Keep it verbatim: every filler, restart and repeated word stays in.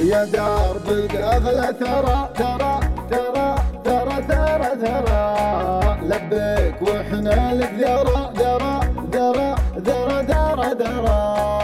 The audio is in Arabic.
يا درب القفلة ترى ترى ترى ترى ترى ترى لبيك واحنا لك درى درى درى درى درى درى